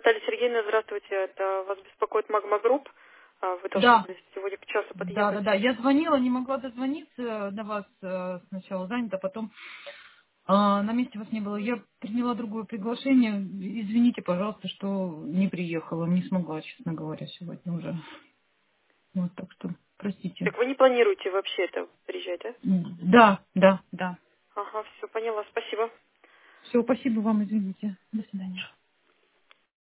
Наталья Сергеевна, здравствуйте. Это вас беспокоит Магма Групп. Вы должны Да, были сегодня к часу да, да, подъехать. да. Я звонила, не могла дозвониться до вас сначала занята, потом на месте вас не было. Я приняла другое приглашение. Извините, пожалуйста, что не приехала, не смогла, честно говоря, сегодня уже. Вот так что, простите. Так вы не планируете вообще это приезжать, да? Да, да, да. Ага, все, поняла. Спасибо. Все, спасибо вам, извините. До свидания.